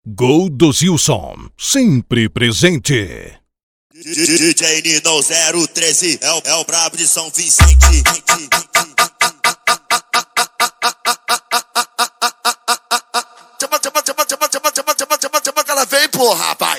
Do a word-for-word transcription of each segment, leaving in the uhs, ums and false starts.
Gol do Zilson, sempre presente. D J Nino zero treze é o, é o brabo de São Vicente. Chama, chama, chama, chama, chama, chama, chama, chama, chama que ela vem, porra, rapaz.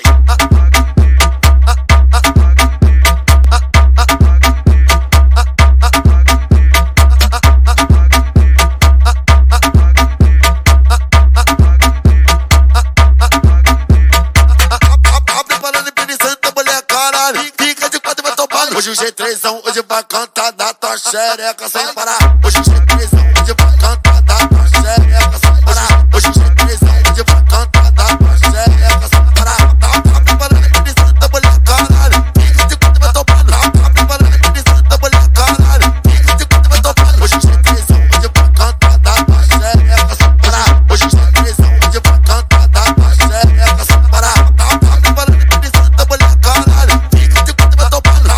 Hoje o G três hoje vai cantar da tua xereca sem parar. Hoje o G três hoje vai cantar da tua xereca sem parar. Hoje o G três hoje vai cantar da tua xereca sem parar. Tá preparando que santa mulher caralho. Fica de quando vai topando. Tá preparando que santa mulher caralho. Fica de quando vai topando. Hoje o G três hoje vai cantar da tua xereca sem parar. Hoje o G três hoje vai cantar da tua xereca sem parar. Tá preparando que santa mulher caralho. Fica de quando vai topando.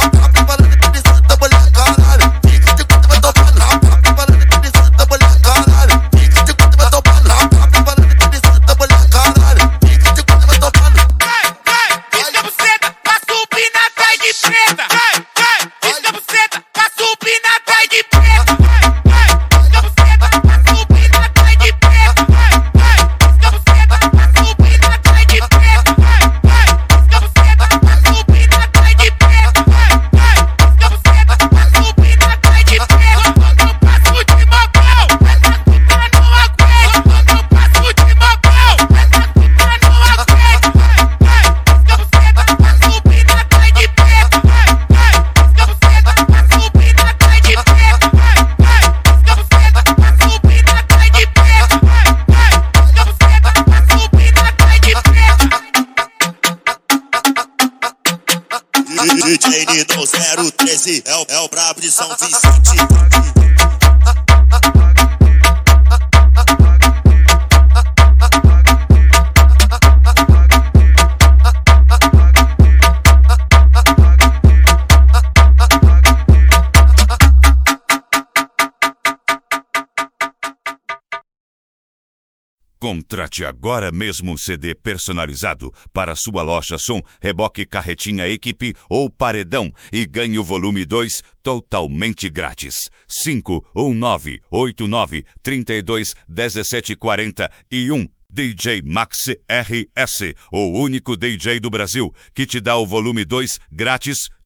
D J Nino zero treze é o, é o brabo de São Vicente. Contrate agora mesmo um C D personalizado para sua loja som, reboque, carretinha, equipe ou paredão e ganhe o volume dois totalmente grátis. cinco um nove oito nove três dois um sete quatro um. D J Max R S, o único D J do Brasil que te dá o volume dois grátis